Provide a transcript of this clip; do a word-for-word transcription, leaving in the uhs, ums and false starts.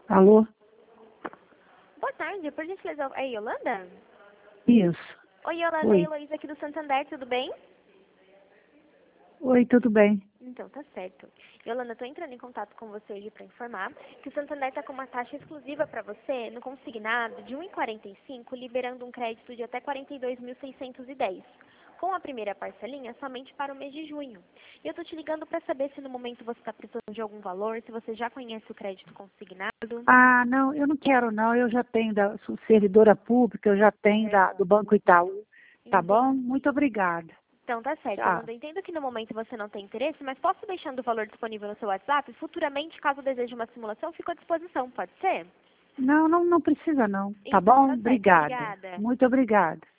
Alô? Boa tarde, por gentileza, é Yolanda? Isso. Oi, Yolanda, é Oi. Heloísa aqui do Santander, tudo bem? Oi, tudo bem? Então, tá certo. Yolanda, eu tô entrando em contato com você hoje para informar que o Santander tá com uma taxa exclusiva para você no consignado de um vírgula quarenta e cinco, liberando um crédito de até quarenta e dois mil seiscentos e dez. Com a primeira parcelinha somente para o mês de junho. E eu tô te ligando para saber se no momento você está precisando de algum valor, se você já conhece o crédito consignado. Ah, não, eu não quero não. Eu já tenho da sou servidora pública, eu já tenho da, do Banco Itaú. Tá bom? Entendi. Muito obrigada. Então tá certo, Tchau. Yolanda. Eu entendo que no momento você não tem interesse, mas posso deixando o valor disponível no seu WhatsApp? Futuramente, caso deseje uma simulação, fico à disposição, pode ser? Não, não, não precisa não. Tá Então bom? tá certo, Obrigada. obrigada. Muito obrigada.